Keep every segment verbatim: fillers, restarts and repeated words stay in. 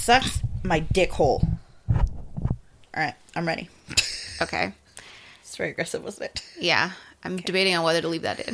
sucks my dick hole. All right, I'm ready. Okay. It's very aggressive, wasn't it? Yeah. I'm okay. debating on whether to leave that in.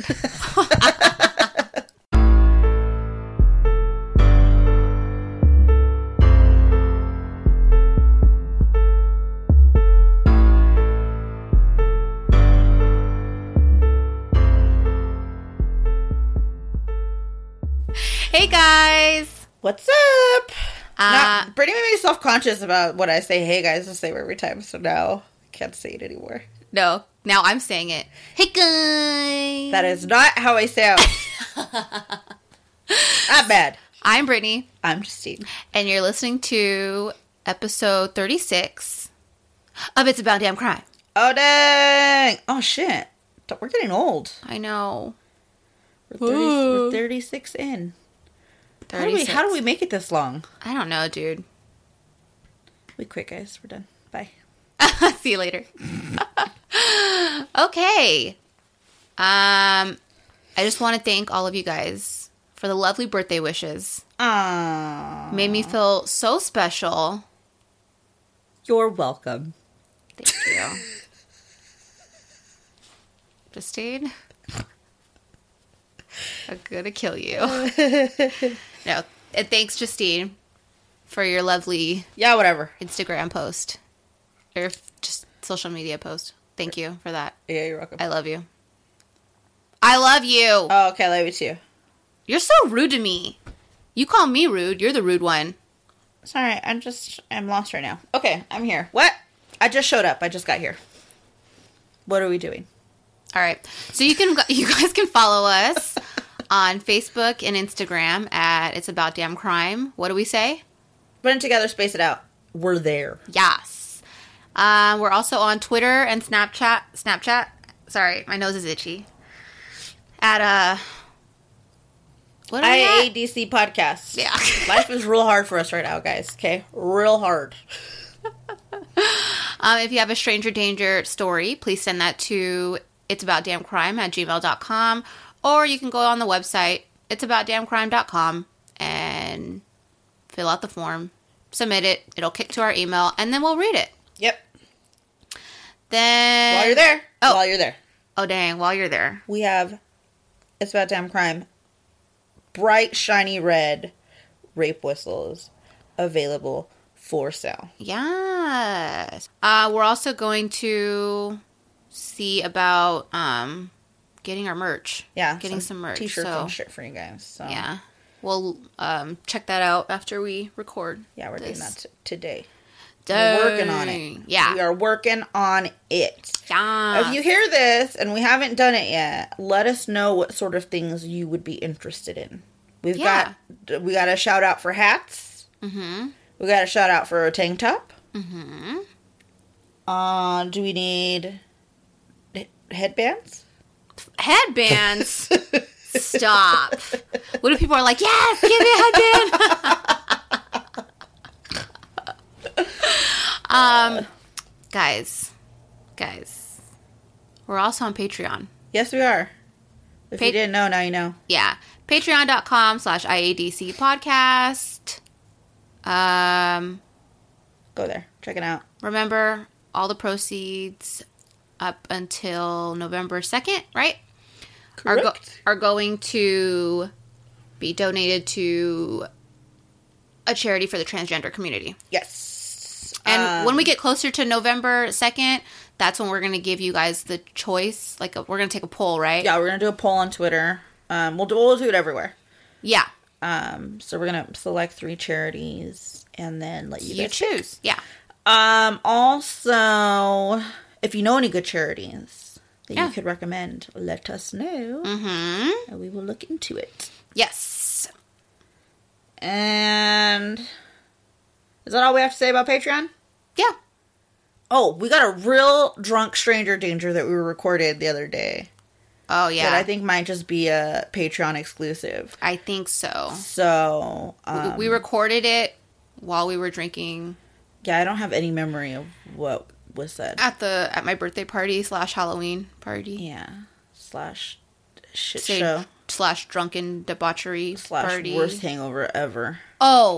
Hey guys, what's up? Uh, Not, Brittany made me self-conscious about what I say. Hey guys, I say every time, so now I can't say it anymore. No, now I'm saying it. Hey guys, that is not how I sound. Not bad. I'm Brittany. I'm Justine, and you're listening to episode thirty-six of It's About Damn Crime. Oh dang! Oh shit! We're getting old. I know. We're, thirty, we're thirty-six in. How do, we, how do we make it this long? I don't know, dude. We quit, guys. We're done. Bye. See you later. Okay. Um, I just want to thank all of you guys for the lovely birthday wishes. Aww. Made me feel so special. You're welcome. Thank you. Justine? I'm gonna kill you. No. And thanks, Justine, for your lovely yeah, whatever Instagram post. Or just social media post. Thank you for that. Yeah, you're welcome. I love you. I love you. Oh, okay, I love you too. You're so rude to me. You call me rude. You're the rude one. Sorry, I'm just, I'm lost right now. Okay, I'm here. What? I just showed up. I just got here. What are we doing? All right. So you can, you guys can follow us on Facebook and Instagram at It's About Damn Crime. What do we say? Put it together, space it out. We're there. Yes. Um, we're also on Twitter and Snapchat. Snapchat. Sorry, my nose is itchy. At uh, what are we I A D C at? podcast. Yeah. Life is real hard for us right now, guys. Okay, real hard. um, if you have a stranger danger story, please send that to it's about damn crime at gmail dot com. Or you can go on the website, it's about damn crime dot com, and fill out the form, submit it, it'll kick to our email, and then we'll read it. Yep. Then... While you're there. Oh. While you're there. Oh, dang, while you're there. We have It's About Damn Crime bright, shiny red rape whistles available for sale. Yes. Uh, we're also going to see about... um. Getting our merch. Yeah. Getting some, some merch. T-shirts so, and shit for you guys. So. Yeah. We'll um, check that out after we record. Yeah, we're this. doing that t- today. Dang. We're working on it. Yeah. We are working on it. Yeah. If you hear this and we haven't done it yet, let us know what sort of things you would be interested in. We've yeah. got we got a shout out for hats. Mm-hmm. We got a shout out for a tank top. Mm-hmm. Uh, do we need headbands? Headbands? Stop. What if people are like, yes, give me a headband? um, guys, guys, we're also on Patreon. Yes, we are. If Pa- you didn't know, now you know. Yeah. Patreon.com slash IADC podcast. Um, Go there. Check it out. Remember, all the proceeds up until November second, right? Correct. Are, go- are going to be donated to a charity for the transgender community. Yes. And um, when we get closer to November second, that's when we're going to give you guys the choice. Like, a, we're going to take a poll, right? Yeah, we're going to do a poll on Twitter. Um, we'll do, we'll do it everywhere. Yeah. Um, so we're going to select three charities and then let you, you guys choose. Pick. Yeah. Um, also, if you know any good charities that yeah. you could recommend, let us know. Mm-hmm. And we will look into it. Yes. And is that all we have to say about Patreon? Yeah. Oh, we got a real drunk stranger danger that we recorded the other day. Oh, yeah. That I think might just be a Patreon exclusive. I think so. So, um, we, we recorded it while we were drinking. Yeah, I don't have any memory of what was said. At the at my birthday party slash Halloween party. Yeah. Slash shit Say, show. Slash drunken debauchery Slash party. worst hangover ever. Oh.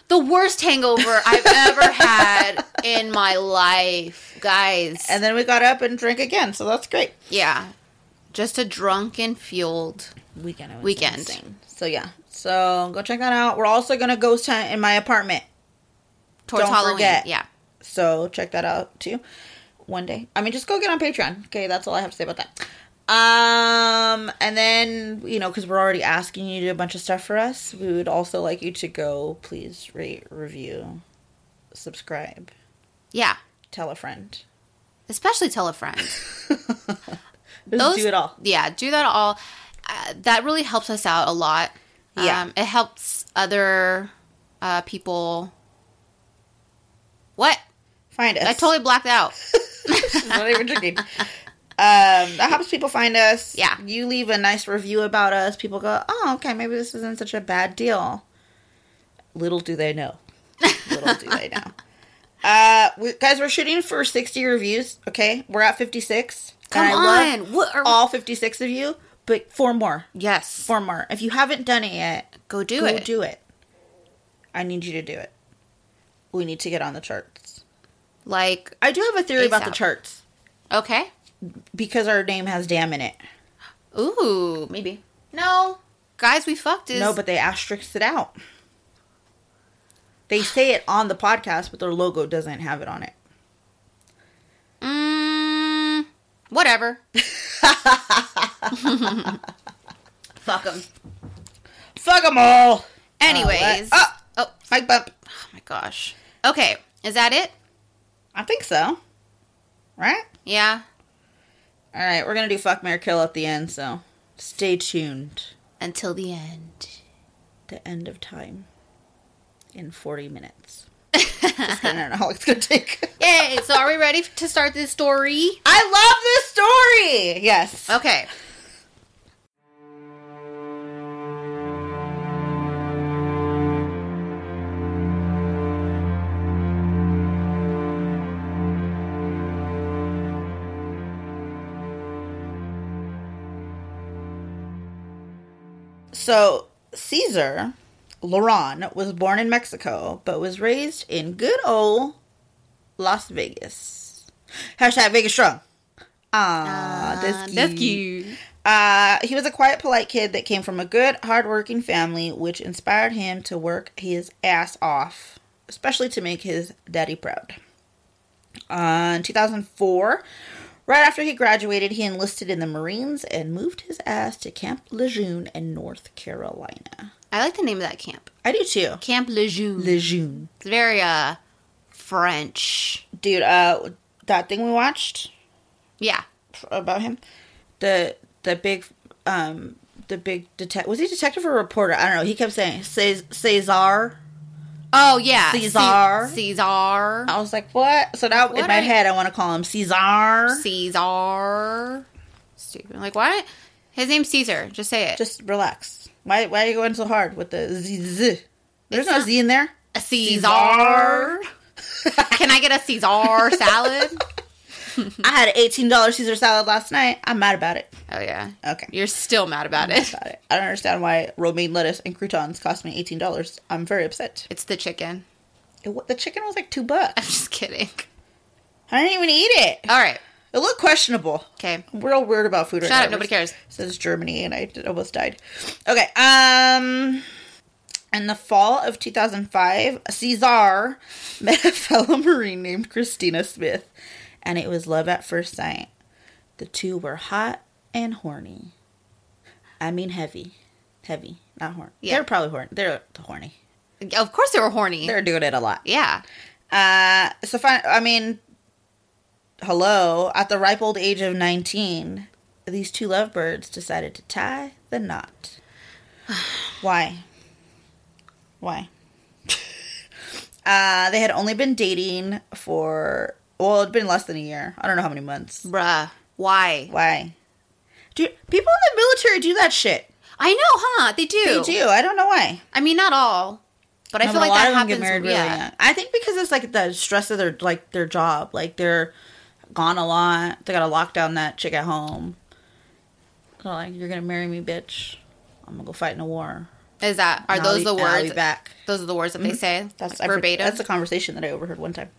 The worst hangover I've ever had in my life, guys. And then we got up and drank again, so that's great. Yeah. Just a drunken, fueled weekend. It was weekend. Insane. So, yeah. So, go check that out. We're also going to ghost hunt in my apartment. Towards Don't Halloween. forget. Yeah. So, check that out, too. One day. I mean, just go get on Patreon. Okay, that's all I have to say about that. Um, and then, you know, because we're already asking you to do a bunch of stuff for us, we would also like you to go, please rate, review, subscribe. Yeah. Tell a friend. Especially tell a friend. Just Those, do it all. Yeah, do that all. Uh, that really helps us out a lot. Yeah. Um, it helps other uh, people. What? Find us. I totally blacked out. Not even drinking. Um, that helps people find us. Yeah. You leave a nice review about us. People go, oh, okay, maybe this isn't such a bad deal. Little do they know. Little do they know. Uh, we, guys, we're shooting for sixty reviews, okay? We're at fifty-six. Come and I on. love What are all fifty-six of you, but four more. Yes. Four more. If you haven't done it yet, Go do go it. do it. I need you to do it. We need to get on the charts. Like, I do have a theory about the ASAP. charts. okay. Because our name has damn in it. Ooh, maybe. No. Guys, we fucked is... No, but they asterisked it out. They say it on the podcast, but their logo doesn't have it on it. Mm, whatever. Fuck them. Fuck them all. Anyways. Uh, oh, oh, mic bump. oh my gosh. Okay, is that it? I think so. Right? Yeah. All right, we're going to do fuck, marry, kill at the end, so stay tuned. Until the end. The end of time. In forty minutes. Just kidding, I don't know how long it's going to take. Yay, so are we ready to start this story? I love this story! Yes. Okay. So, Caesar Laurent was born in Mexico, but was raised in good old Las Vegas. Hashtag Vegas strong. Ah, that's cute. That's cute. Uh, he was a quiet, polite kid that came from a good, hardworking family, which inspired him to work his ass off, especially to make his daddy proud. Uh, in two thousand four, right after he graduated, he enlisted in the Marines and moved his ass to Camp Lejeune in North Carolina. I like the name of that camp. I do too. Camp Lejeune. Lejeune. It's very, uh, French. Dude, uh, that thing we watched Yeah. about him, the the big, um, the big detective, was he detective or reporter? I don't know. He kept saying, Ces- Cesar. Oh, yeah. Caesar. C- Caesar. I was like, what? So now What in my I- head, I want to call him Caesar. Caesar. Stupid. Like, why? His name's Caesar. Just say it. Just relax. Why Why are you going so hard with the Z? z? There's It's no not- Z in there. A Caesar. Can I get a Caesar salad? I had an eighteen dollars Caesar salad last night. I'm mad about it. Oh, yeah. Okay. You're still mad about I'm mad it. about it. I don't understand why romaine lettuce and croutons cost me eighteen dollars. I'm very upset. It's the chicken. It, wa- the chicken was like two bucks. I'm just kidding. I didn't even eat it. All right. It looked questionable. Okay. I'm real weird about food. right Shut now. up. Nobody cares. It says Germany, and I did- almost died. Okay. Um, in the fall of two thousand five, Caesar met a fellow Marine named Christina Smith, and it was love at first sight. The two were hot and horny. I mean, heavy, heavy, not horny. Yeah. They're probably horny. They're horny. Of course they were horny. They're doing it a lot. yeah. Uh, so fine. I mean, hello. At the ripe old age of nineteen, these two lovebirds decided to tie the knot. Why? Why? uh, they had only been dating for, well, it'd been less than a year. I don't know how many months. Bruh. Why? Why? Dude, people in the military do that shit. I know, huh? They do. They do. I don't know why. I mean, not all. But I Um, feel a like lot that of them happens. get married really yeah. young. I think because it's like the stress of their like their job, like they're gone a lot. They gotta lock down that chick at home. They're like, "You're gonna marry me, bitch. I'm gonna go fight in a war." Is that, are And those I'll the be- and I'll words? be back. Those are the words that they say? That's like, I- verbatim? That's a conversation that I overheard one time.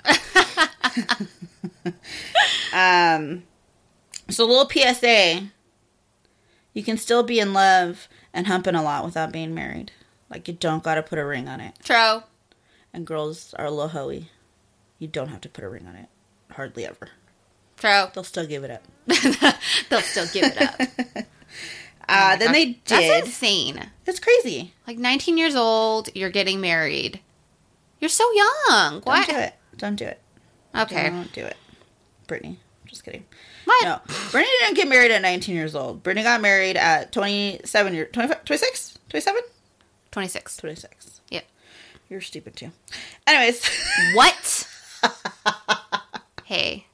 um, so a little P S A. You can still be in love and humping a lot without being married. Like, you don't got to put a ring on it. True. And girls are a little hoey. You don't have to put a ring on it. Hardly ever. True. They'll still give it up. They'll still give it up. Uh, Oh then gosh. they did. That's insane. It's crazy. Like nineteen years old, you're getting married. You're so young. Don't Why? do it. Don't do it. Okay. Don't do it. Brittany. Just kidding. What? No. Brittany didn't get married at nineteen years old. Brittany got married at twenty-seven years. twenty-five, twenty-six? twenty-seven? twenty-six. twenty-six. Yep. You're stupid too. Anyways. What? Hey.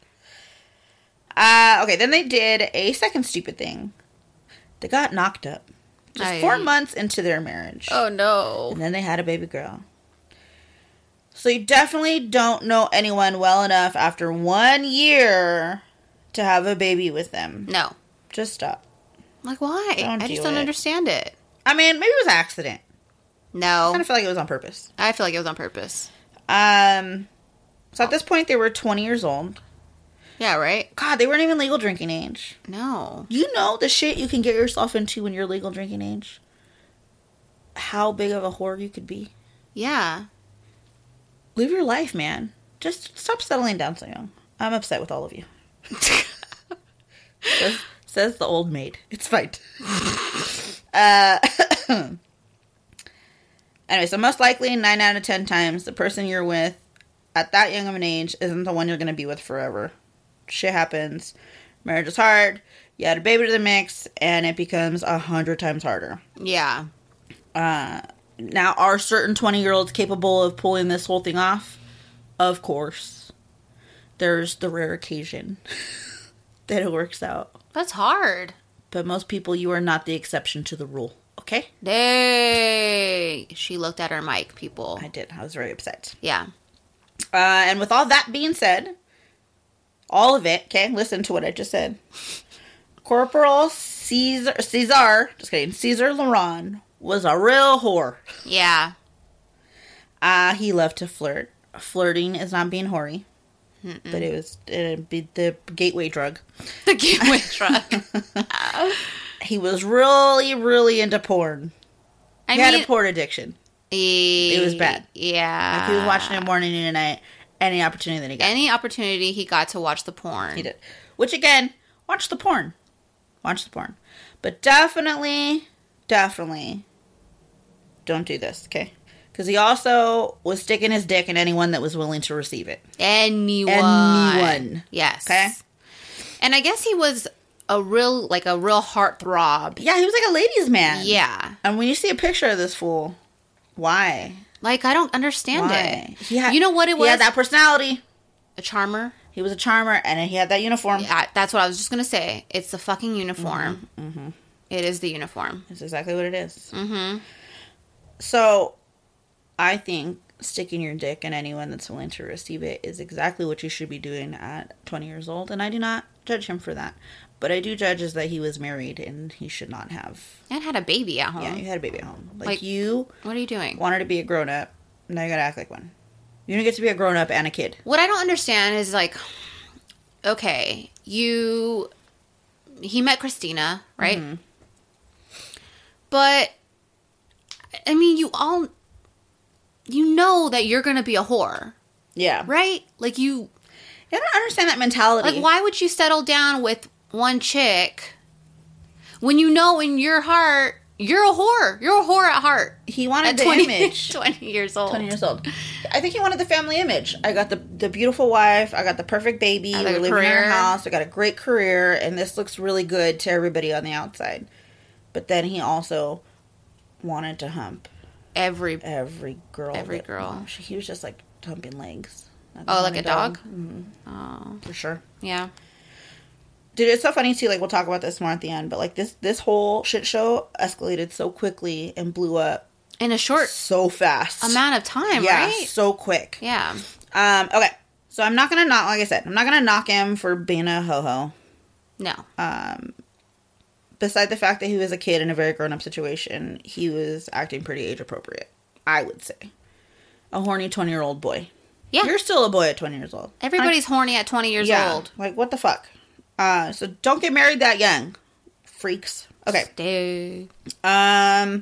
Uh, okay, then they did a second stupid thing. They got knocked up. Just Aye. four months into their marriage. Oh no. And then they had a baby girl. So you definitely don't know anyone well enough after one year to have a baby with them. No. Just stop. Like why? Don't I just do don't it. understand it. I mean, maybe it was an accident. I No. kind of feel like it was on purpose. I feel like it was on purpose. Um, so at this point, they were twenty years old. Yeah, right? God, they weren't even legal drinking age. No. You know the shit you can get yourself into when you're legal drinking age? How big of a whore you could be? Yeah. Live your life, man. Just stop settling down so young. I'm upset with all of you. says, says the old maid. It's fine. uh, anyway, so most likely, nine out of ten times, the person you're with at that young of an age isn't the one you're going to be with forever. Shit happens. Marriage is hard. You add a baby to the mix, and it becomes a hundred times harder. Yeah. Uh, now, are certain twenty-year-olds capable of pulling this whole thing off? Of course. There's the rare occasion that it works out. That's hard. But most people, you are not the exception to the rule. Okay? Dang. She looked at her mic, people. I did. I was very upset. Yeah. Uh, and with all that being said, all of it, okay, listen to what I just said. Corporal Caesar, Caesar, just kidding, Caesar Laurent was a real whore. Yeah. Uh, he loved to flirt. Flirting is not being hoary. Mm-mm. But it was it'd be the gateway drug. The gateway drug. He was really, really into porn. I he mean, had a porn addiction. It was bad. Yeah. Like he was watching it morning and night. Any opportunity that he got. Any opportunity he got to watch the porn. He did. Which, again, watch the porn. Watch the porn. But definitely, definitely don't do this, okay? Because he also was sticking his dick in anyone that was willing to receive it. Anyone. Anyone. Yes. Okay? And I guess he was a real, like a real heartthrob. Yeah, he was like a ladies' man. Yeah. And when you see a picture of this fool, why? Like, I don't understand Why? it. He had, you know what it was? He had that personality. A charmer. He was a charmer, and he had that uniform. Yeah, that's what I was just going to say. It's the fucking uniform. Mm-hmm, mm-hmm. It is the uniform. That's exactly what it is. Mm-hmm. So, I think sticking your dick in anyone that's willing to receive it is exactly what you should be doing at twenty years old, and I do not judge him for that. But I do judge is that he was married, and he should not have. And had a baby at home. Yeah, you had a baby at home. Like, Like, you what are you doing? wanted to be a grown-up, now you gotta act like one. You don't get to be a grown-up and a kid. What I don't understand is, like, okay, you, he met Christina, right? Mm-hmm. But, I mean, you all, you know that you're going to be a whore, Yeah. right? Like, you, I don't understand that mentality. like, why would you settle down with one chick when you know in your heart, you're a whore. You're a whore at heart. He wanted At the twenty, image. twenty years old. twenty years old. I think he wanted the family image. I got the the beautiful wife. I got the perfect baby. I got We're a living in our career. house. I got a great career, and this looks really good to everybody on the outside. But then he also wanted to hump Every, every girl. Every that- girl. she- He was just like humping legs. Oh, like a dog? Mm-hmm. oh, For sure. yeah. Dude, it's so funny too. Like, we'll talk about this more at the end, but like this this whole shit show escalated so quickly and blew up In a short so fast. amount of time, yeah, right? so quick. Yeah. Um, okay, so I'm not gonna knock. Like I said, I'm not gonna knock him for being a ho ho. No. Um, beside the fact that he was a kid in a very grown-up situation, he was acting pretty age-appropriate, I would say. A horny twenty-year-old boy. Yeah. You're still a boy at twenty years old. Everybody's I, horny at twenty years yeah, old. Like, what the fuck? Uh, so don't get married that young, freaks. Okay. Stay. Um,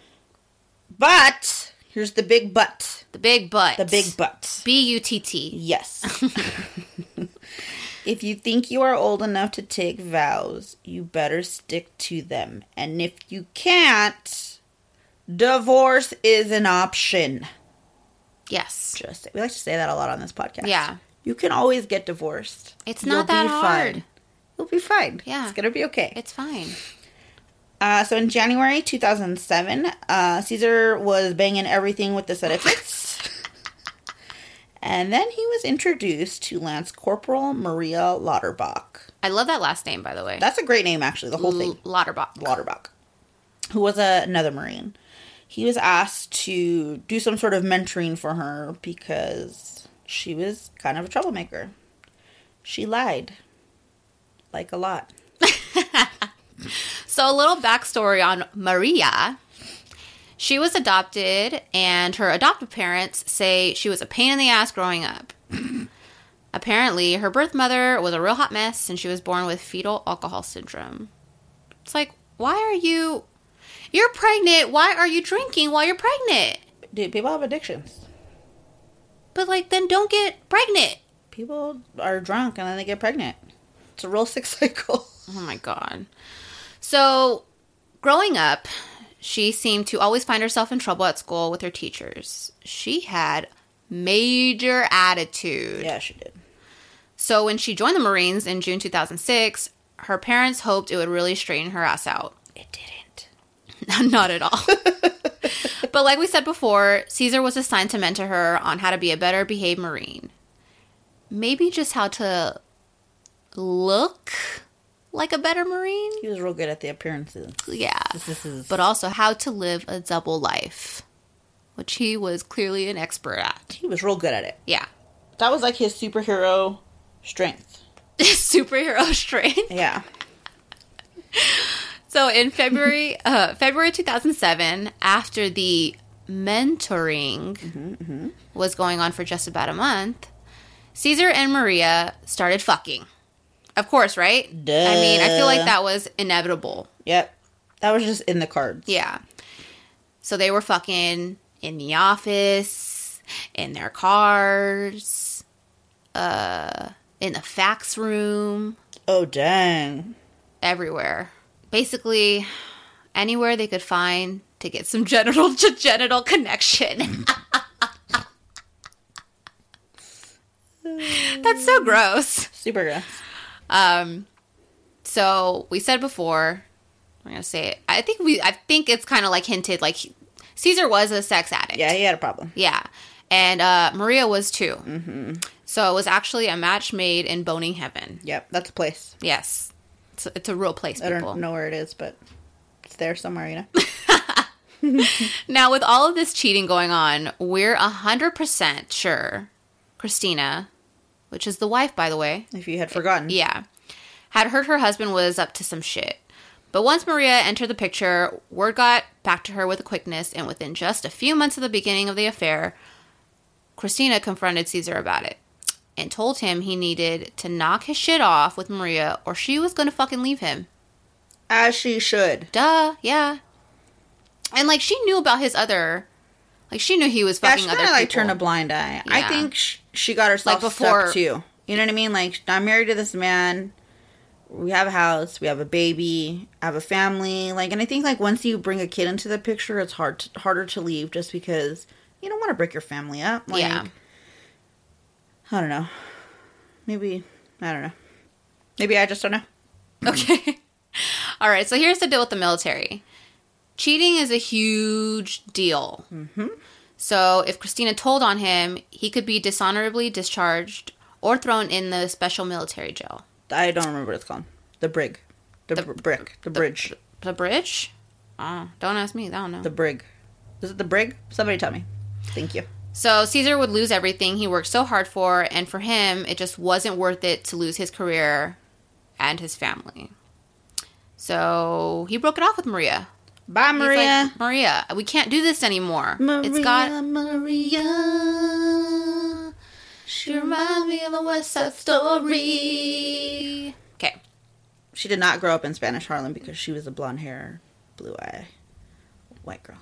but, here's the big but. The big but. The big but. B U T T. Yes. If you think you are old enough to take vows, you better stick to them. And if you can't, divorce is an option. Yes. Just we like to say that a lot on this podcast. Yeah. You can always get divorced. It's not that hard. Fine. You'll be fine. Yeah. It's going to be okay. It's fine. Uh, so in January two thousand seven, uh, Caesar was banging everything with the sedatives. And then he was introduced to Lance Corporal Maria Lauterbach. I love that last name, by the way. That's a great name, actually, the whole thing. Lauterbach. Lauterbach. Who was a, another Marine. He was asked to do some sort of mentoring for her because she was kind of a troublemaker. She lied. Like a lot. So a little backstory on Maria. She was adopted, and her adoptive parents say she was a pain in the ass growing up. Apparently, her birth mother was a real hot mess, and she was born with fetal alcohol syndrome. It's like, why are you... You're pregnant. Why are you drinking while you're pregnant? Dude, people have addictions. But, like, then don't get pregnant. People are drunk, and then they get pregnant. It's a real sick cycle. Oh, my God. So, growing up... She seemed to always find herself in trouble at school with her teachers. She had major attitude. Yeah, she did. So when she joined the Marines in June two thousand six, her parents hoped it would really straighten her ass out. It didn't. Not at all. But like we said before, Caesar was assigned to mentor her on how to be a better behaved Marine. Maybe just how to look like a better Marine. He was real good at the appearances. Yeah. This is... But also how to live a double life, which he was clearly an expert at. He was real good at it. Yeah. That was like his superhero strength. Superhero strength? Yeah. So in February, uh, February two thousand seven, after the mentoring mm-hmm, mm-hmm. was going on for just about a month, Caesar and Maria started fucking. Of course, right? Duh. I mean, I feel like that was inevitable. Yep. That was just in the cards. Yeah. So they were fucking in the office, in their cars, uh, in the fax room. Oh, dang. Everywhere. Basically, anywhere they could find to get some genital to genital connection. That's so gross. Super gross. Um, so we said before, I'm gonna say it. I think we, I think it's kind of like hinted, like Caesar was a sex addict. Yeah, he had a problem. Yeah, and uh, Maria was too. Mm-hmm. So it was actually a match made in boning heaven. Yep, that's a place. Yes, it's a, it's a real place. People. I don't know where it is, but it's there somewhere, you know. Now, with all of this cheating going on, we're a hundred percent sure Christina, which is the wife, by the way. If you had forgotten. Yeah. Had heard her husband was up to some shit. But once Maria entered the picture, word got back to her with a quickness, and within just a few months of the beginning of the affair, Christina confronted Caesar about it and told him he needed to knock his shit off with Maria or she was going to fucking leave him. As she should. Duh, yeah. And, like, she knew about his other... Like, she knew he was fucking yeah, other people. Yeah, she kind of, like, turned a blind eye. Yeah. I think sh- she got herself like before, stuck, too. You know what I mean? Like, I'm married to this man. We have a house. We have a baby. I have a family. Like, and I think, like, once you bring a kid into the picture, it's hard to, harder to leave just because you don't want to break your family up. Like, yeah. I don't know. Maybe, I don't know. Maybe I just don't know. Okay. All right, so here's the deal with the military. Cheating is a huge deal. Mm-hmm. So if Christina told on him, he could be dishonorably discharged or thrown in the special military jail. I don't remember what it's called. The brig. The, the br- brick. The, the bridge. The bridge? Oh, don't ask me. I don't know. The brig. Is it the brig? Somebody tell me. Thank you. So Caesar would lose everything he worked so hard for, and for him, it just wasn't worth it to lose his career and his family. So he broke it off with Maria. Bye, He's Maria. like, Maria, we can't do this anymore. Maria, it's got Maria. She reminds me of a West Side Story. Okay. She did not grow up in Spanish Harlem because she was a blonde hair, blue eye, white girl.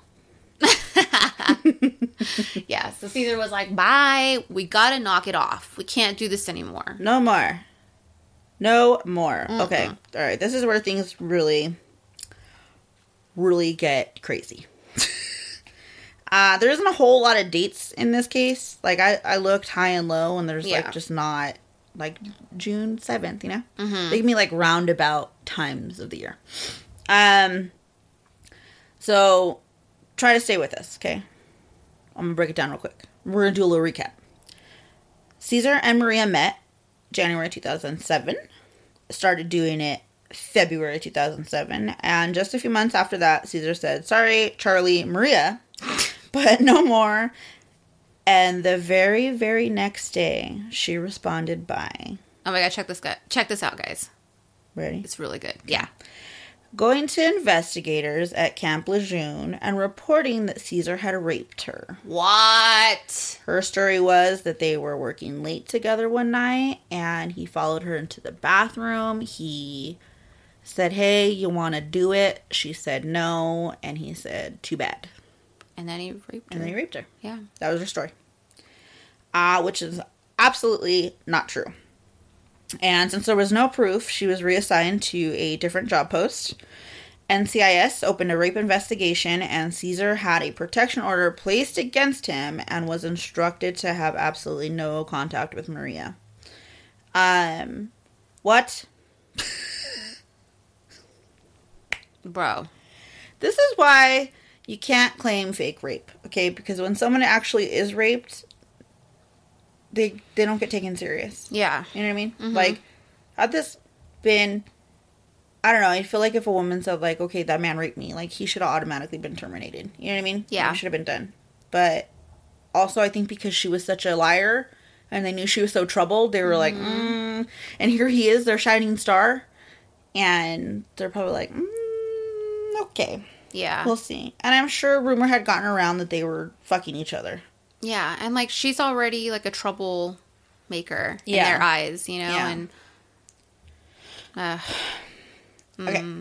Yeah, so Caesar was like, bye, we gotta knock it off. We can't do this anymore. No more. No more. Mm-mm. Okay. All right. This is where things really, really get crazy. uh, there isn't a whole lot of dates in this case. Like, I, I looked high and low, and there's, Yeah. like, just not, like, June seventh, you know? Mm-hmm. They give me, like, roundabout times of the year. Um, so, try to stay with us, okay? I'm going to break it down real quick. We're going to do a little recap. Caesar and Maria met January two thousand seven. Started doing it February two thousand seven. And just a few months after that, Caesar said, sorry, Charlie, Maria, but no more. And the very, very next day, she responded by... Oh my god, check this guy. Check this out, guys. Ready? It's really good. Yeah. Going to investigators at Camp Lejeune and reporting that Caesar had raped her. What? Her story was that they were working late together one night, and he followed her into the bathroom. He said, hey, you want to do it? She said no, and he said, too bad. And then he raped her. And then he raped her. Yeah. That was her story. Uh, which is absolutely not true. And since there was no proof, she was reassigned to a different job post. N C I S opened a rape investigation, and Caesar had a protection order placed against him and was instructed to have absolutely no contact with Maria. Um, what? Bro. This is why you can't claim fake rape, okay? Because when someone actually is raped, they they don't get taken serious. Yeah. You know what I mean? Mhm. Like, had this been, I don't know, I feel like if a woman said, like, okay, that man raped me, like, he should have automatically been terminated. You know what I mean? Yeah. It should have been done. But also, I think because she was such a liar and they knew she was so troubled, they were like, mm. And here he is, their shining star. And they're probably like, mm, okay. Yeah. We'll see. And I'm sure rumor had gotten around that they were fucking each other. Yeah, and like she's already like a troublemaker Yeah. in their eyes, you know, Yeah. and uh, Okay. mm,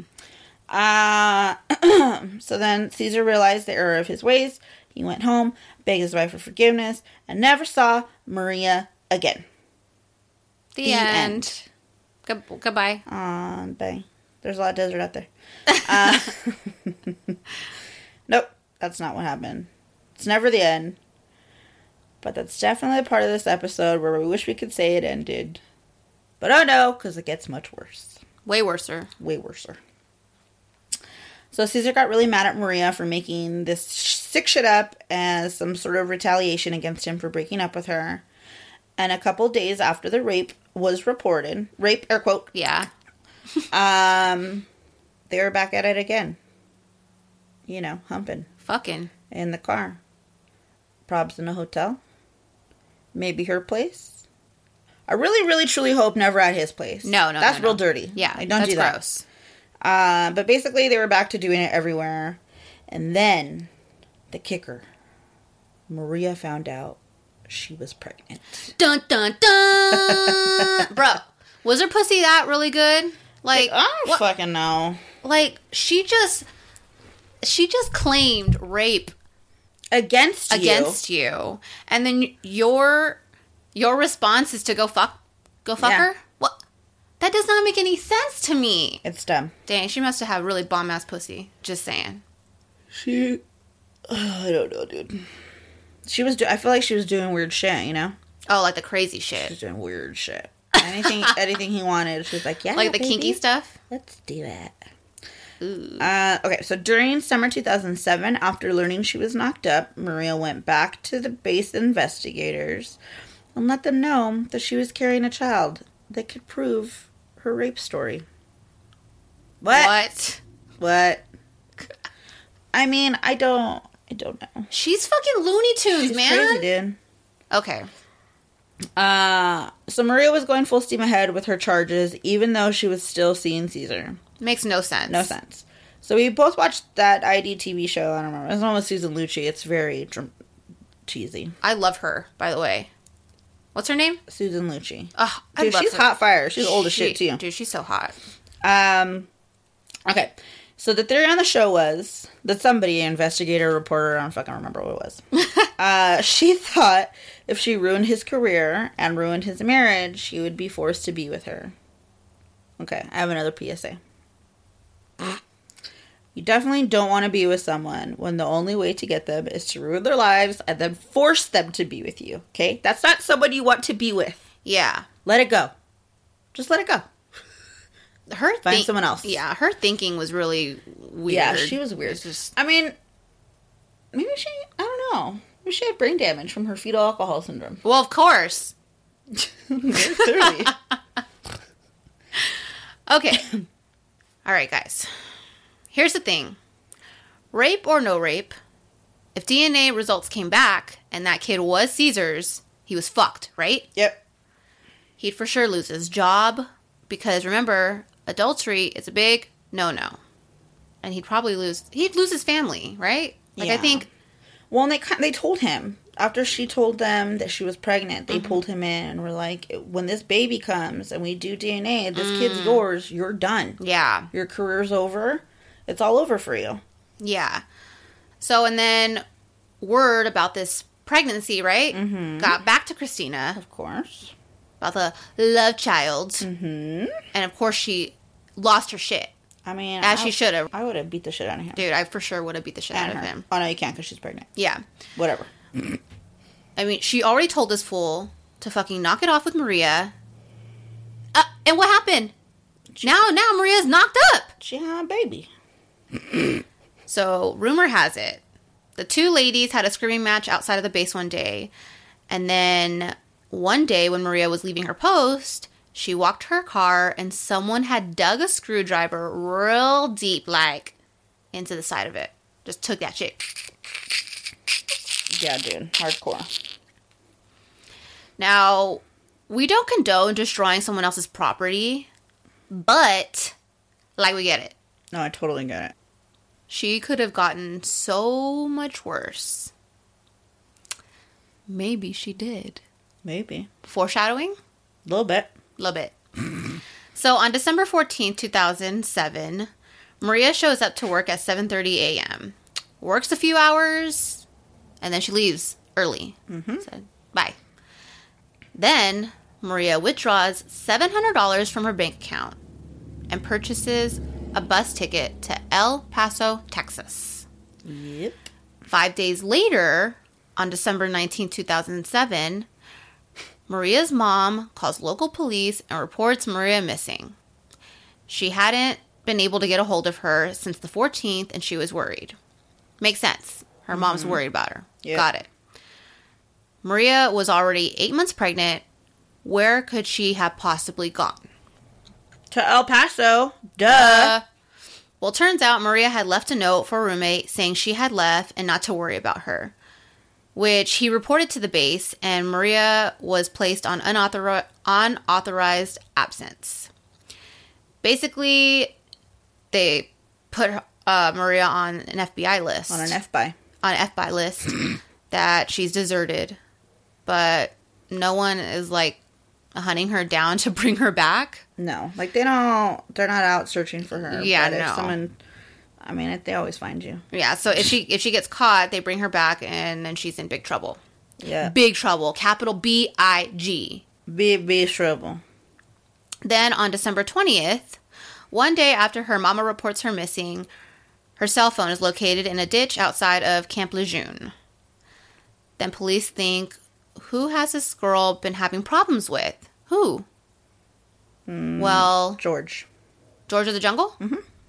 Uh, so then Caesar realized the error of his ways. He went home, begged his wife for forgiveness, and never saw Maria again. the, The end. end. Good, goodbye. Um, bang. There's a lot of desert out there. Uh, nope, that's not what happened. It's never the end. But that's definitely a part of this episode where we wish we could say it ended. But oh no, because it gets much worse. Way worser. Way worser. So Caesar got really mad at Maria for making this sick shit up as some sort of retaliation against him for breaking up with her. And a couple days after the rape was reported, rape, air quote, Yeah. um, they were back at it again. You know, humping Fucking. in the car. Probs in a hotel. Maybe her place. I really, really, truly hope never at his place. No, no, That's no, real no. dirty. Yeah, Like, don't that's do that. gross. Uh, but basically, they were back to doing it everywhere. And then, the kicker. Maria found out she was pregnant. Dun dun dun. Bro, was her pussy that really good? Like, I don't what- fucking know. like she just, she just claimed rape Against you. against you, and then your your response is to go fuck go fuck Yeah. her. What? That does not make any sense to me. It's dumb. Dang, she must have had really bomb ass pussy. Just saying. She... I don't know, dude. She was... Do- I feel like she was doing weird shit, you know? Oh, like the crazy She was shit, doing weird shit. Anything anything he wanted, she was like, yeah, like the baby, kinky stuff. let's do it. Ooh. Uh, okay, so during summer two thousand seven, after learning she was knocked up, Maria went back to the base investigators and let them know that she was carrying a child that could prove her rape story. What? What? What? I mean, I don't... I don't know. She's fucking Looney Tunes, She's man. crazy, dude. Okay. Uh, so Maria was going full steam ahead with her charges, even though she was still seeing Caesar. Makes no sense. No sense. So we both watched that I D T V show. I don't remember. It's one with Susan Lucci. It's very dr- cheesy. I love her, by the way. What's her name? Susan Lucci. Oh, I Dude, love she's her. hot fire. She's old as She- shit, too. Dude, she's so hot. Um, okay. So the theory on the show was that somebody, investigator, reporter, I don't fucking remember what it was. uh, she thought if she ruined his career and ruined his marriage, he would be forced to be with her. Okay, I have another P S A. You definitely don't want to be with someone when the only way to get them is to ruin their lives and then force them to be with you. Okay? That's not someone you want to be with. Yeah. Let it go. Just let it go. Her Find think- someone else. Yeah, her thinking was really weird. Yeah, she was weird. It's just I mean, maybe she, I don't know. Maybe she had brain damage from her fetal alcohol syndrome. well, of course. Clearly. Okay. All right, guys. Here's the thing. Rape or no rape, if D N A results came back and that kid was Caesar's, he was fucked, right? Yep. He'd for sure lose his job because remember, adultery is a big no-no. And he'd probably lose, he'd lose his family, right? Like, I Yeah. think, Well, and they ki- they told him after she told them that she was pregnant. They pulled him in and were like, "When this baby comes and we do D N A, this kid's yours. You're done. yeah, Your career's over. It's all over for you." yeah. So, and then word about this pregnancy, right? Mm-hmm. Got back to Christina Of course. about the love child. Mm-hmm. And of course, she lost her shit. I mean, As I, she should have. I would have beat the shit out of him. Dude, I for sure would have beat the shit And out of her. him. Oh no, you can't because she's pregnant. Yeah. Whatever. I mean, she already told this fool to fucking knock it off with Maria. Uh, and what happened? Now, now Maria's knocked up. She had a baby. So, rumor has it, the two ladies had a screaming match outside of the base one day. And then one day when Maria was leaving her post, she walked to her car and someone had dug a screwdriver real deep, like, into the side of it. Just took that shit. Yeah, dude. Hardcore. Now, we don't condone destroying someone else's property, but, like, we get it. No, I totally get it. She could have gotten so much worse. Maybe she did. Maybe. Foreshadowing? A little bit. A little bit. So, on December fourteenth, two thousand seven, Maria shows up to work at seven thirty a.m., works a few hours, and then she leaves early. Mm-hmm. Said, bye. Then, Maria withdraws seven hundred dollars from her bank account and purchases a bus ticket to El Paso, Texas. Yep. Five days later, on December nineteenth, two thousand seven, Maria's mom calls local police and reports Maria missing. She hadn't been able to get a hold of her since the fourteenth, and she was worried. Makes sense. Her mom's worried about her. Yep. Got it. Maria was already eight months pregnant. Where could she have possibly gone? To El Paso. Duh. Uh, well, turns out Maria had left a note for a roommate saying she had left and not to worry about her, which he reported to the base, and Maria was placed on unauthor- unauthorized absence. Basically, they put uh, Maria on an F B I list. On an F B I. On an F B I list that she's deserted, but no one is, like, hunting her down to bring her back. No. Like, they don't, they're not out searching for her. Yeah, but if no. someone, I mean, it, they always find you. Yeah, so if she if she gets caught, they bring her back, and then she's in big trouble. Yeah. Big trouble. Capital B I G. Big, big trouble. Then on December twentieth, one day after her mama reports her missing, her cell phone is located in a ditch outside of Camp Lejeune. Then police think, who has this girl been having problems with? Who? Mm, Well, George. George of the Jungle?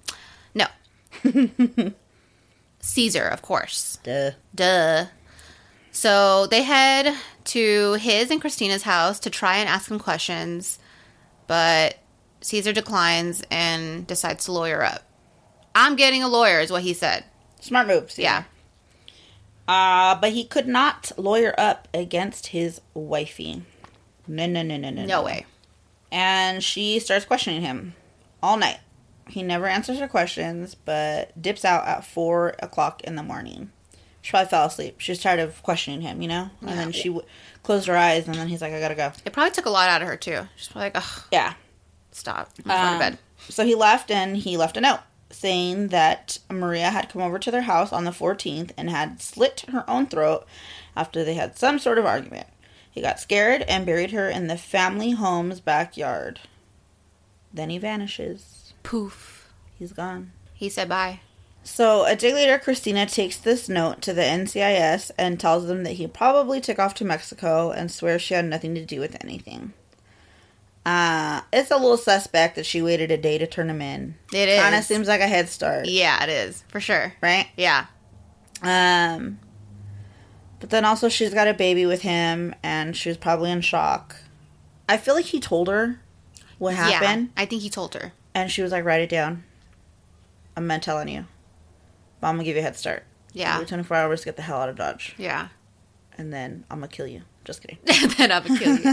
Mm-hmm. No. Caesar, of course. Duh. Duh. So they head to his and Christina's house to try and ask him questions, but Caesar declines and decides to lawyer up. I'm getting a lawyer, is what he said. Smart moves. Yeah. Uh, but he could not lawyer up against his wifey. No, no, no, no, no. No way. And she starts questioning him all night. He never answers her questions, but dips out at four o'clock in the morning. She probably fell asleep. She was tired of questioning him, you know? And Yeah. then she w- closed her eyes, and then he's like, I gotta go. It probably took a lot out of her, too. She's probably like, ugh, Yeah. stop. I'm going Um, to bed. So he left, and he left a note saying that Maria had come over to their house on the fourteenth and had slit her own throat after they had some sort of argument. He got scared and buried her in the family home's backyard. Then he vanishes. Poof. He's gone. He said bye. So a day later, Christina takes this note to the N C I S and tells them that he probably took off to Mexico and swears she had nothing to do with anything. Uh, it's a little suspect that she waited a day to turn him in. It is. Kind of seems like a head start. Yeah, it is. For sure. Right? Yeah. Um, but then also she's got a baby with him, and she was probably in shock. I feel like he told her what happened, Yeah, I think he told her. and she was like, write it down. I'm not telling you. But I'm going to give you a head start. Yeah. Give you twenty-four hours to get the hell out of Dodge. Yeah. And then I'm going to kill you. Just kidding. Then I would kill you.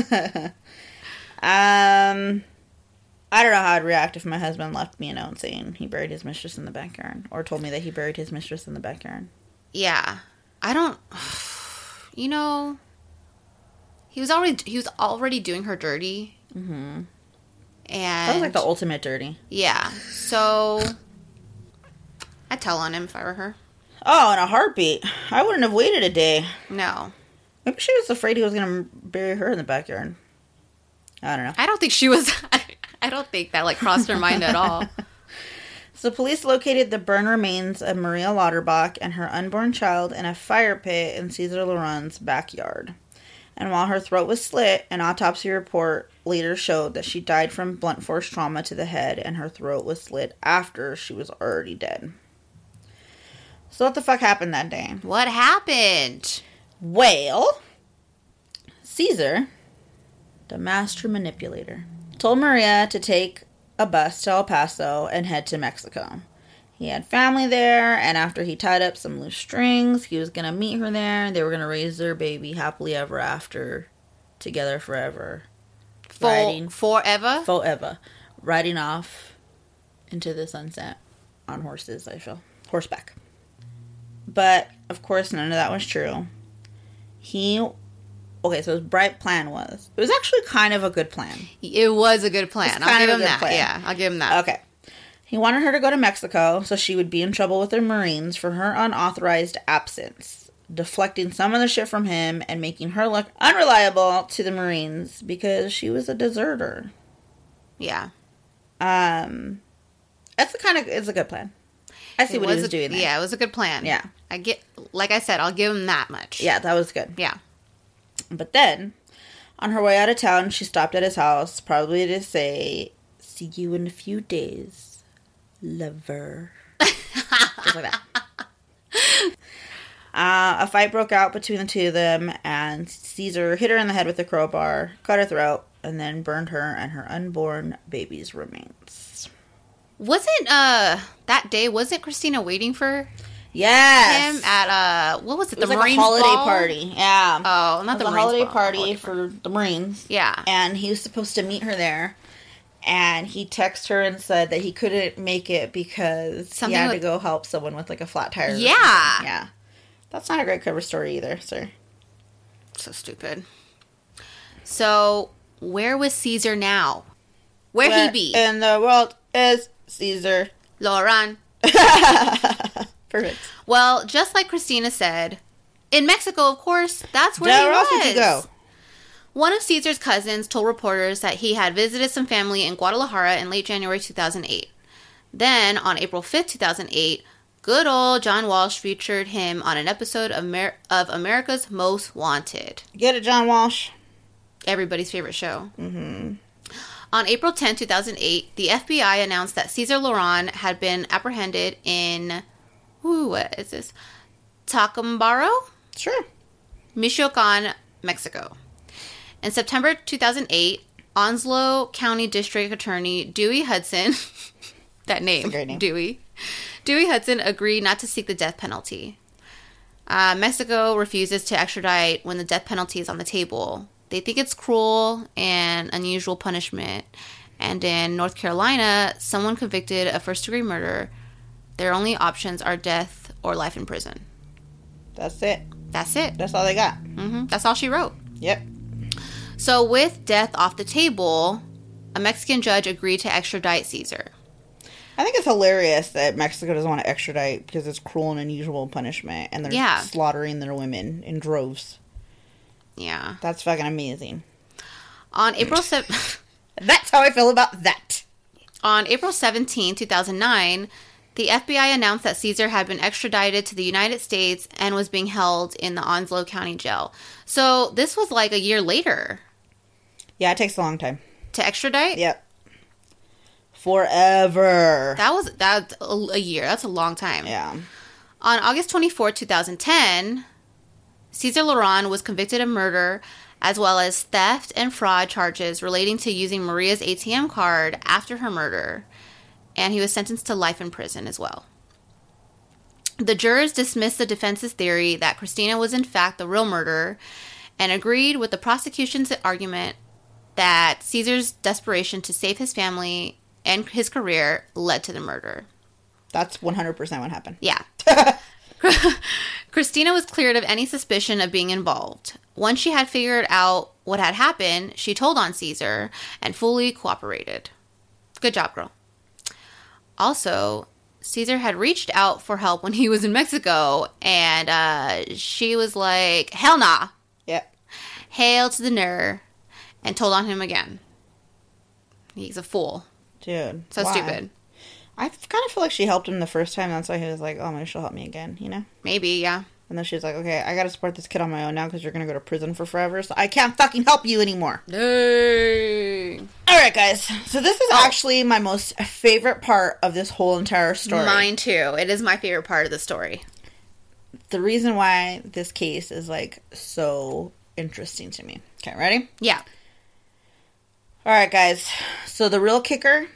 um, I don't know how I'd react if my husband left me a note saying he buried his mistress in the backyard. Or told me that he buried his mistress in the backyard. Yeah. I don't... You know... He was already he was already doing her dirty. Mm-hmm. And... That was like the ultimate dirty. Yeah. So... I'd tell on him if I were her. Oh, in a heartbeat. I wouldn't have waited a day. No. Maybe she was afraid he was going to bury her in the backyard. I don't know. I don't think she was... I don't think that, like, crossed her mind at all. So police located the burned remains of Maria Lauterbach and her unborn child in a fire pit in Cesar Laurent's backyard. And while her throat was slit, an autopsy report later showed that she died from blunt force trauma to the head, and her throat was slit after she was already dead. So what the fuck happened that day? What happened? Well, Caesar, the master manipulator, told Maria to take a bus to El Paso and head to Mexico. He had family there, and after he tied up some loose strings, he was going to meet her there, and they were going to raise their baby happily ever after, together forever. For, riding forever? forever. Riding off into the sunset on horses, I feel. Horseback. But, of course, none of that was true. He... Okay, so his bright plan was... It was actually kind of a good plan. It was a good plan. It's I'll kind give of him a good that. plan. Yeah, I'll give him that. Okay. He wanted her to go to Mexico so she would be in trouble with the Marines for her unauthorized absence, deflecting some of the shit from him and making her look unreliable to the Marines because she was a deserter. Yeah. Um, that's the kind of... It's a good plan. I see It what he was a, doing there. Yeah, it was a good plan. Yeah. I get, like I said, I'll give him that much. Yeah, that was good. Yeah. But then, on her way out of town, she stopped at his house, probably to say, see you in a few days, lover. Just like that. Uh, a fight broke out between the two of them, and Caesar hit her in the head with a crowbar, cut her throat, and then burned her and her unborn baby's remains. Wasn't, uh, that day, wasn't Christina waiting for Yes! him at, uh, what was it, It was the like Marines a holiday ball? party. Yeah. Oh, not It the was a Marines holiday ball, party holiday for the Marines. Yeah. And he was supposed to meet her there. And he texted her and said that he couldn't make it because Something he had with- to go help someone with like a flat tire. or Yeah. something. Yeah. That's not a great cover story either, sir. So stupid. So, where was Caesar now? Where he Where be? in the world is Caesar? Lauren. Perfect. Well, just like Christina said, in Mexico, of course, that's where Now, he where else was. would you go? One of Caesar's cousins told reporters that he had visited some family in Guadalajara in late January two thousand eight. Then, on April fifth, two thousand eight, good old John Walsh featured him on an episode of, Amer- of America's Most Wanted. Get it, John Walsh? Everybody's favorite show. Mm-hmm. On April tenth, two thousand eight, the F B I announced that Cesar Laurent had been apprehended in, ooh, what is this? Tacambaro? Sure. Michoacan, Mexico. In September two thousand eight, Onslow County District Attorney Dewey Hudson, that name, great name. Dewey, Dewey Hudson agreed not to seek the death penalty. Uh, Mexico refuses to extradite when the death penalty is on the table. they think it's cruel and unusual punishment. And in North Carolina, someone convicted of first-degree murder, their only options are death or life in prison. That's it. That's it. That's all they got. Mm-hmm. That's all she wrote. Yep. So with death off the table, a Mexican judge agreed to extradite Caesar. I think it's hilarious that Mexico doesn't want to extradite because it's cruel and unusual punishment, and they're Yeah. slaughtering their women in droves. Yeah. That's fucking amazing. On April seventh... That's how I feel about that. On April seventeenth, two thousand nine, the F B I announced that Caesar had been extradited to the United States and was being held in the Onslow County Jail. So this was like a year later. Yeah, it takes a long time. To extradite? Yep. Forever. That was that's a, a year. That's a long time. Yeah. On August twenty-fourth, twenty ten, Cesar Laron was convicted of murder as well as theft and fraud charges relating to using Maria's A T M card after her murder, and he was sentenced to life in prison as well. The jurors dismissed the defense's theory that Christina was in fact the real murderer and agreed with the prosecution's argument that Caesar's desperation to save his family and his career led to the murder. That's one hundred percent what happened. Yeah. Christina was cleared of any suspicion of being involved. Once she had figured out what had happened, she told on Caesar and fully cooperated. Good job, girl. Also, Caesar had reached out for help when he was in Mexico, and uh, she was like, hell nah. Yep. Hail to the ner, and told on him again. He's a fool. Dude. So why? stupid. I kind of feel like she helped him the first time. That's why he was like, oh, maybe she'll help me again, you know? Maybe, yeah. And then she's like, okay, I gotta support this kid on my own now because you're gonna go to prison for forever, so I can't fucking help you anymore. Dang. Alright, guys. So this is Oh. actually my most favorite part of this whole entire story. Mine too. It is my favorite part of the story. The reason why this case is, like, so interesting to me. Okay, ready? Yeah. Alright, guys. So the real kicker...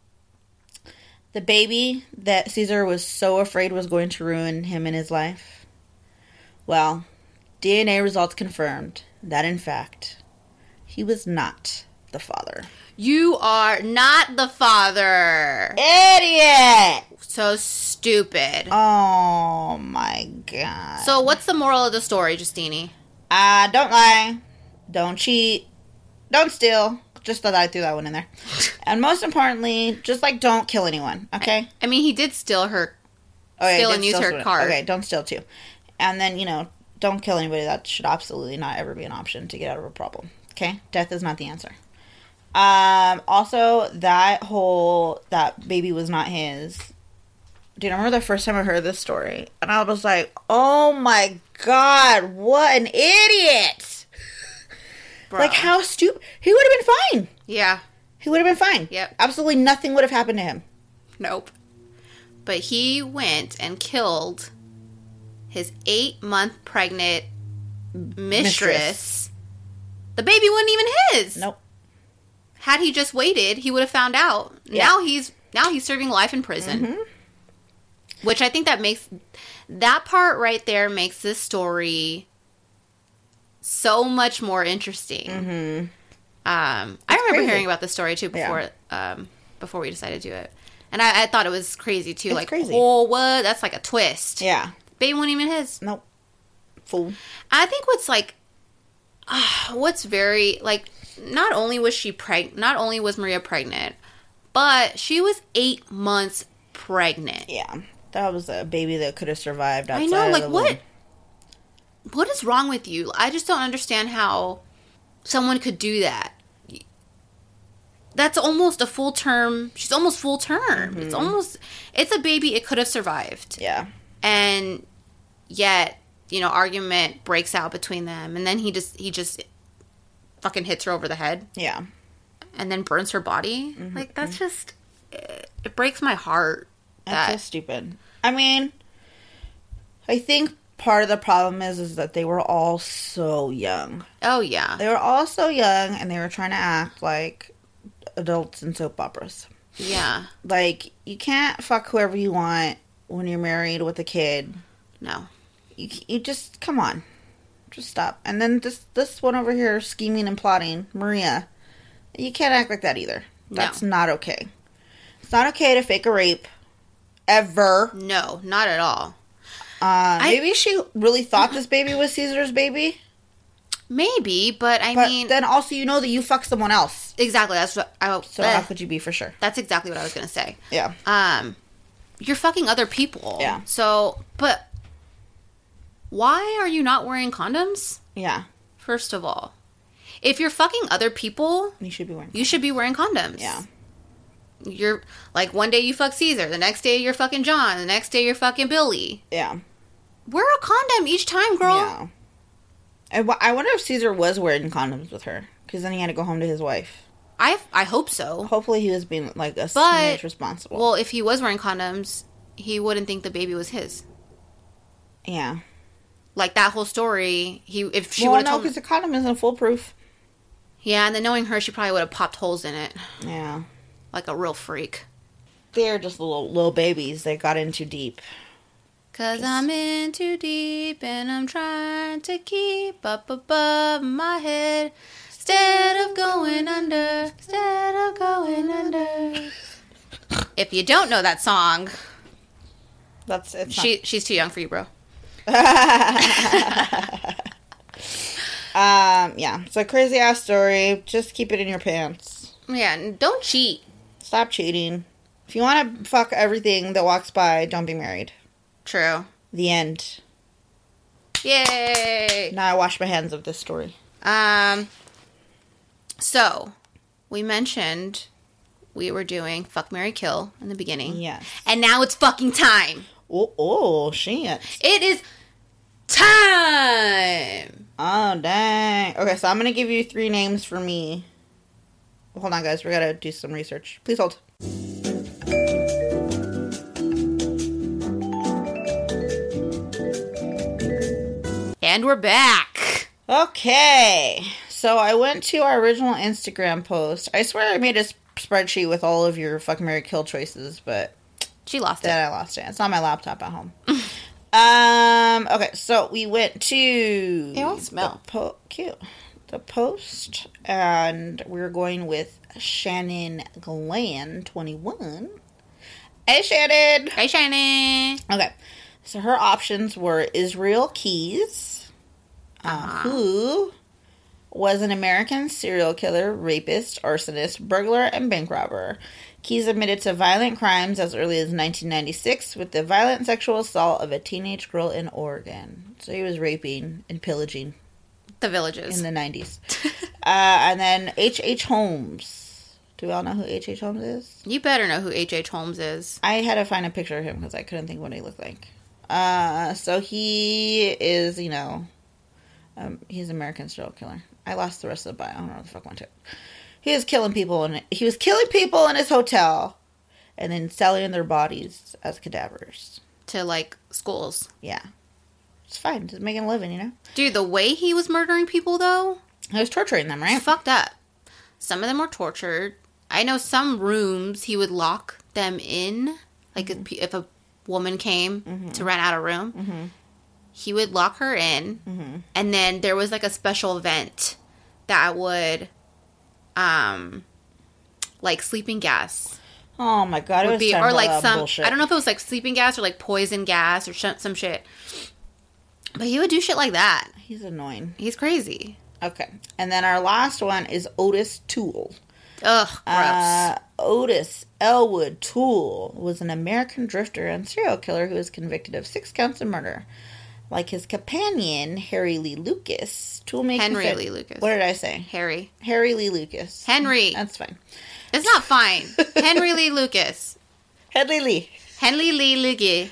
The baby that Caesar was so afraid was going to ruin him in his life. Well, D N A results confirmed that, in fact, he was not the father. You are not the father. Idiot! So stupid. Oh, my God. So what's the moral of the story, Justini? Uh, don't lie. Don't cheat. Don't steal. Just thought I threw that one in there. And most importantly, just, like, don't kill anyone, okay? I mean, he did steal her, Okay, steal did and use steal her someone. card. Okay, don't steal, too. And then, you know, don't kill anybody. That should absolutely not ever be an option to get out of a problem, okay? Death is not the answer. Um, also, that whole, that baby was not his. Dude, I remember the first time I heard this story, and I was like, oh my God, what an idiot! Bro. Like, how stupid. He would have been fine. Yeah. He would have been fine. Yep. Absolutely nothing would have happened to him. Nope. But he went and killed his eight-month pregnant mistress. Mistress. The baby wasn't even his. Nope. Had he just waited, he would have found out. Yeah. Now he's now he's serving life in prison. Mm-hmm. Which I think that makes that part right there makes this story so much more interesting. Mm-hmm. Um, I remember crazy. hearing about this story too before um, before we decided to do it, and I, I thought it was crazy too. It's like, crazy. oh, what? That's like a twist. Yeah. Baby wasn't even his. Nope. Fool. I think what's like, uh, what's very like, not only was she preg, not only was Maria pregnant, but she was eight months pregnant. Yeah. That was a baby that could have survived outside I know, of like the what? womb. What is wrong with you? I just don't understand how someone could do that. That's almost a full term. She's almost full term. Mm-hmm. It's almost. It's a baby. It could have survived. Yeah. And yet, you know, argument breaks out between them, and then he just he just fucking hits her over the head, Yeah. and then burns her body. Mm-hmm. Like that's just. It, it breaks my heart. That's That so stupid. I mean, I think part of the problem is is that they were all so young. oh yeah, They were all so young, and they were trying to act like adults in soap operas. yeah. Like, you can't fuck whoever you want when you're married with a kid. No. You, you just, come on. Just stop. And then this this one over here scheming and plotting, Maria. You can't act like that either. That's No. not okay. It's not okay to fake a rape. Ever. No, not at all. Uh, I- maybe she really thought this baby was Caesar's baby. Maybe, but I But mean, then also you know that you fucked someone else. exactly. That's what I. So eh, how could you be for sure? that's exactly what I was gonna say. Yeah. Um, you're fucking other people. Yeah. So, but why are you not wearing condoms? Yeah. First of all, if you're fucking other people, You should be wearing. you should be wearing condoms. Yeah. You're like one day you fuck Caesar, the next day you're fucking John, the next day you're fucking Billy. Yeah. Wear a condom each time, girl. Yeah. I, w- I wonder if Caesar was wearing condoms with her. Because then he had to go home to his wife. I I hope so. Hopefully he was being, like, a But- smidge responsible. Well, if he was wearing condoms, he wouldn't think the baby was his. yeah. Like that whole story, he if she well, would have no, told because the condom isn't foolproof. yeah, and then knowing her, she probably would have popped holes in it Yeah. like a real freak. They're just little little babies. They got in too deep. Cause Just- I'm in too deep and I'm trying to keep up above my head instead of going under, instead of going under. If you don't know that song, That's it's not- she she's too young for you, bro. um. Yeah. It's a crazy ass story. Just keep it in your pants. Yeah, and don't cheat. Stop cheating. If you want to fuck everything that walks by, don't be married. True. The end. Yay. Now I wash my hands of this story. Um. So, we mentioned we were doing Fuck, Marry, Kill in the beginning. Yes. And now it's fucking time. Oh, oh, shit. It is time. Oh, dang. Okay, so I'm going to give you three names for me. Hold on, guys. We got to do some research. Please hold. And we're back. Okay. So I went to our original Instagram post. I swear I made a s- spreadsheet with all of your fuck, marry, kill choices, but She lost then it. I lost it. It's on my laptop at home. um. Okay, so we went to... It won't smell. The po- cute. The post, and we're going with Shannon Glenn, twenty-one. Hey, Shannon! Hey, Shannon. Okay, so her options were Israel Keys, uh, Uh-huh. who was an American serial killer, rapist, arsonist, burglar, and bank robber. Keys admitted to violent crimes as early as nineteen ninety-six with the violent sexual assault of a teenage girl in Oregon. So he was raping and pillaging The Villages. in the nineties. uh, and then H H. Holmes. Do we all know who H H. Holmes is? You better know who H H. Holmes is. I had to find a picture of him because I couldn't think what he looked like. Uh, so he is, you know, um, he's an American serial killer. I lost the rest of the bio. I don't know where the fuck went to. He was killing people, and he was killing people in his hotel, and then selling their bodies as cadavers. To, like, schools. Yeah, it's fine. Just making a living, you know. Dude, the way he was murdering people, though, He was torturing them, it's right? fucked up. Some of them were tortured. I know some rooms he would lock them in. Like, if, if a woman came Mm-hmm. to rent out a room, Mm-hmm. he would lock her in. Mm-hmm. And then there was, like, a special vent that would, um, like, sleeping gas. Oh my god, it Would was be, time or for like that some, bullshit. I don't know if it was like sleeping gas or like poison gas or sh- some shit. But he would do shit like that. He's annoying. He's crazy. Okay, and then our last one is Otis Toole. Ugh, gross. Uh, Otis Elwood Toole was an American drifter and serial killer who was convicted of six counts of murder. Like his companion, Harry Lee Lucas, Toole may Henry confi- Lee Lucas. What did I say? Harry. Harry Lee Lucas. Henry. That's fine. It's not fine. Henry Lee Lucas. Hedley Lee. Henry Lee Lucas.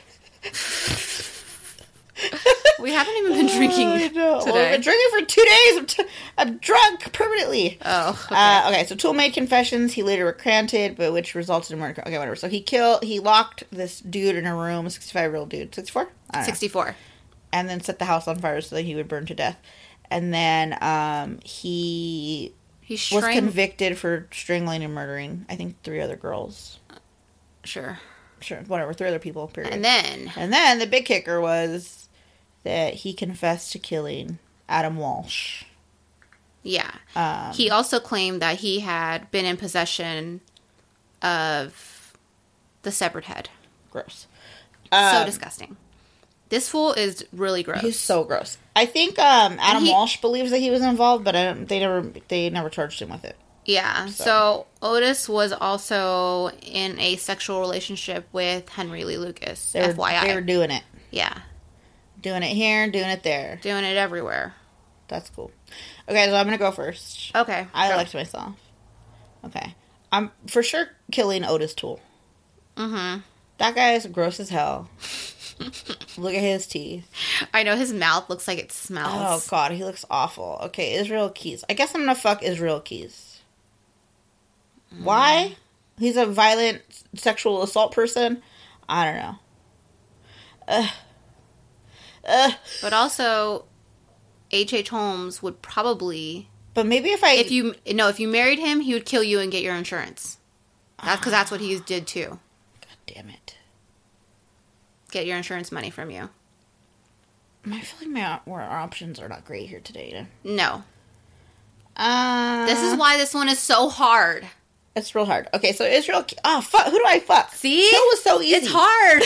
We haven't even been drinking Oh, I know. Well, I've today. been drinking for two days. I'm, t- I'm drunk permanently. Oh, okay. Uh, okay, so Toole made confessions. He later recanted, but which resulted in murder. Okay, whatever. So he killed, he locked this dude in a room, a sixty-five-year-old dude. sixty-four? I don't know. sixty-four. And then set the house on fire so that he would burn to death. And then um, he He was shrank. convicted for strangling and murdering, I think, three other girls. Sure. Sure, whatever, three other people, period. And then And then the big kicker was that he confessed to killing Adam Walsh. Yeah. Um, He also claimed that he had been in possession of the severed head. Gross. So Um, disgusting. This fool is really gross. He's so gross. I think um, Adam he- Walsh believes that he was involved, but I don't, they never they never charged him with it. Yeah. So. So. Otis was also in a sexual relationship with Henry Lee Lucas. They were, F Y I. they were doing it. Yeah. Doing it here, doing it there. Doing it everywhere. That's cool. Okay, so I'm going to go first. Okay. I go. liked myself. Okay. I'm for sure killing Otis Toole. Mm-hmm. That guy is gross as hell. Look at his teeth. I know his mouth looks like it Oh, smells. God, he looks awful. Okay, Israel Keys. I guess I'm going to fuck Israel Keys. Mm. Why? He's a violent sexual assault person? I don't know. Ugh. Ugh. But also, H H. Holmes would probably, But maybe if I... if you no, if you married him, he would kill you and get your insurance. That's because that's what he did too. God damn it. Get your insurance money from you. I feel like my our options are not great here today. No, Uh, this is why this one is so hard. It's real hard. Okay, so Israel... Oh, fuck. Who do I fuck? See, Kill was so easy. It's hard.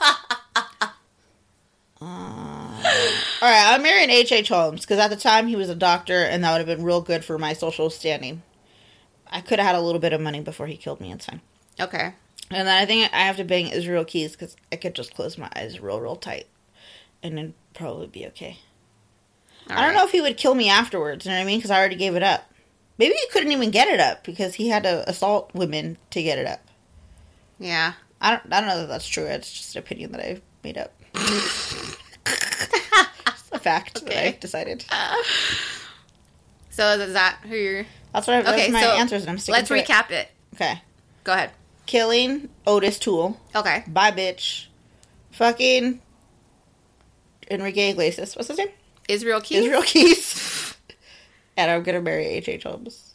All right, I'm marrying H H. Holmes because at the time he was a doctor, and that would have been real good for my social standing. I could have had a little bit of money before he killed me. It's fine. Okay. And then I think I have to bang Israel Keys because I could just close my eyes real, real tight, and then probably be okay. All I don't right. know if he would kill me afterwards. You know what I mean? Because I already gave it up. Maybe he couldn't even get it up because he had to assault women to get it up. Yeah. I don't. I don't know that that's true. It's just an opinion that I made up. It's a fact that Okay. I decided. So is that who you're? That's what I, that's Okay, my so answers, and I'm sticking let's to it. recap it. Okay. Go ahead. Killing Otis Toole. Okay. Bye, bitch. Fucking Enrique Iglesias. What's his name? Israel Keys. Israel Keys. And I'm gonna marry H H. Holmes.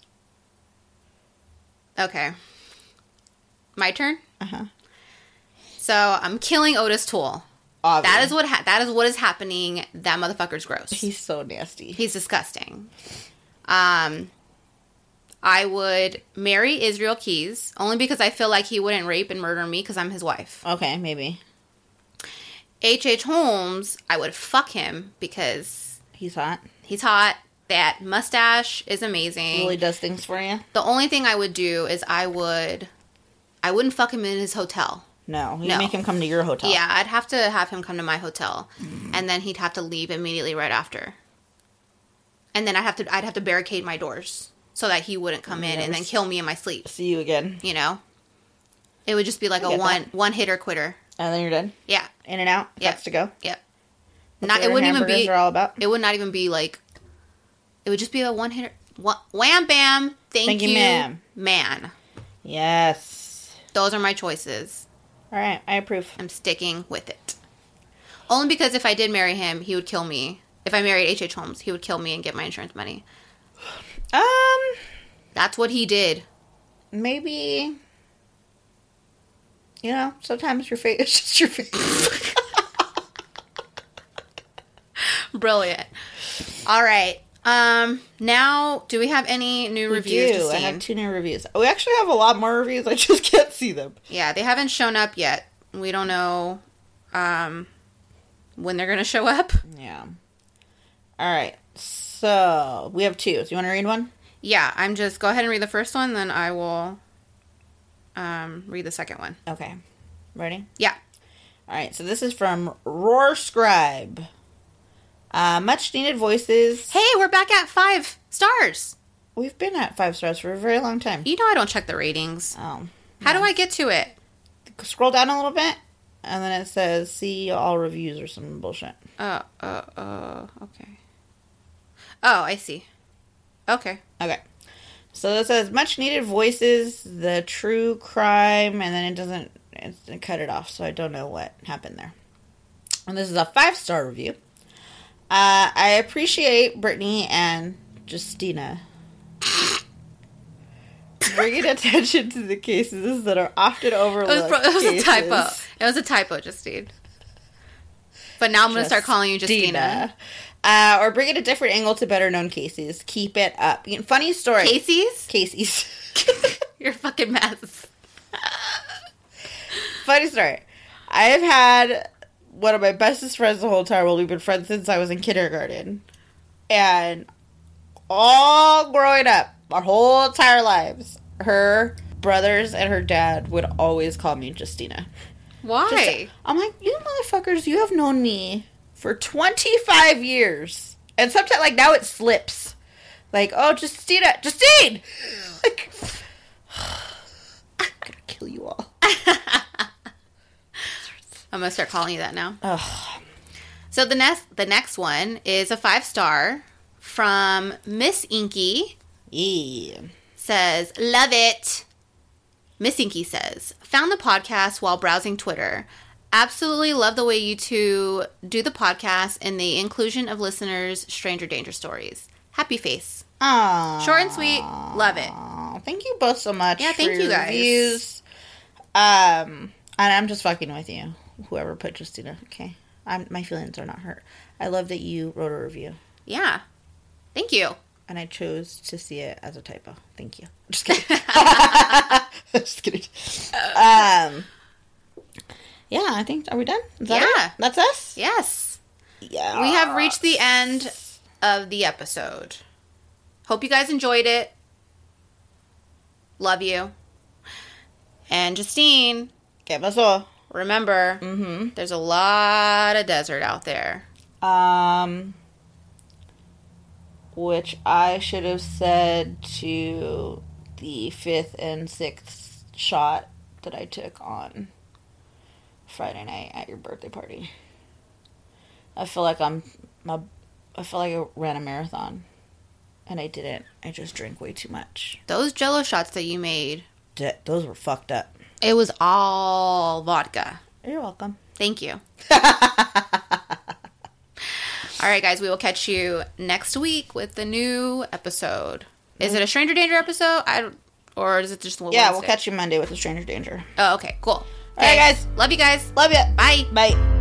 Okay. My turn. Uh huh. So I'm killing Otis Toole. Obvious. That is what ha- that is what is happening. That motherfucker's gross. He's so nasty. He's disgusting. Um, I would marry Israel Keys only because I feel like he wouldn't rape and murder me because I'm his wife. Okay, maybe. H H. Holmes, I would fuck him because He's hot. he's hot. That mustache is amazing. Really does things for you. The only thing I would do is I would, I wouldn't fuck him in his hotel. No, you No. make him come to your hotel. Yeah, I'd have to have him come to my hotel, and then he'd have to leave immediately right after. And then I'd have to I'd have to barricade my doors so that he wouldn't come in and then kill me in my sleep. See you again. You know, it would just be like I a get one that. one hitter quitter. And then you're done. Yeah, In and out. Yeah. That's to go. yep. That's Not what it wouldn't even hamburgers be. are all about. It would not even be like. It would just be a one hitter. Wha- Wham bam. Thank, Thank you, you, ma'am. man. Yes. Those are my choices. All right, I approve. I'm sticking with it. Only because if I did marry him, he would kill me. If I married H H. Holmes, he would kill me and get my insurance money. Um, That's what he did. maybe. You know, sometimes your face is just your face. Brilliant. All right. Um. Now, do we have any new We reviews? do. I Justine? have two new reviews. We actually have a lot more reviews. I just can't see them. Yeah, they haven't shown up yet. We don't know um, when they're going to show up. Yeah. All right. So we have two. Do you want to read one? Yeah, I'm just go ahead and read the first one, then I will um, read the second one. Okay. Ready? Yeah. All right. So this is from Roar Scribe. Uh, much needed voices. Hey, we're back at five stars. We've been at five stars for a very long time. You know I don't check the ratings. Oh. How do I get to it? Scroll down a little bit, and then it says see all reviews or some bullshit. Uh, uh, uh, okay. Oh, I see. Okay. Okay. So it says much needed voices, the true crime, and then it doesn't it, it cut it off, so I don't know what happened there. And this is a five star review. Uh, I appreciate Brittany and Justina bringing attention to the cases that are often It was, overlooked. pro- it was a cases. typo. It was a typo, Justine. But now I'm going to start calling you Justina. Justina. Uh, or bring it a different angle to better known cases. Keep it up. You know, funny story. Casey's? Casey's. You're a fucking mess. Funny story. I've had one of my bestest friends the whole time. Well, we've been friends since I was in kindergarten. And all growing up, our whole entire lives, her brothers and her dad would always call me Justina. Why? Just, I'm like, you motherfuckers, you have known me for twenty-five years. And sometimes, like, now it slips. Like, oh, Justina, Justine! Like, I'm gonna kill you all. I'm gonna start calling you that now. Ugh. So the next, the next one is a five star from Miss Inky. Yeah. Says, love it. Miss Inky says, found the podcast while browsing Twitter. Absolutely love the way you two do the podcast and the inclusion of listeners' stranger danger stories. Happy face. Aww. Short and sweet. Love it. Thank you both so much. Yeah, thank for you your guys. Reviews. Um, and I'm just fucking with you. Whoever put Justina. Okay. I'm, my feelings are not hurt. I love that you wrote a review. Yeah. Thank you. And I chose to see it as a typo. Thank you. Just kidding. Just kidding. Um, yeah, I think, are we done? Is that Yeah. it? That's us? Yes. Yeah. We have reached the end of the episode. Hope you guys enjoyed it. Love you. And Justine, ¿Qué pasó? remember, Mm-hmm. there's a lot of desert out there. Um, which I should have said to the fifth and sixth shot that I took on Friday night at your birthday party. I feel like I'm, my, I feel like I ran a marathon, and I didn't. I just drank way too much. Those Jell-O shots that you made, D- those were fucked up. it was all vodka. You're welcome. Thank you. All right, guys, we will catch you next week with the new episode. Is it a Stranger Danger episode? I don't, or is it just one? Yeah, we'll catch you Monday with the Stranger Danger. Oh, okay, cool. All right, guys. Love you guys. Love ya. Bye. Bye.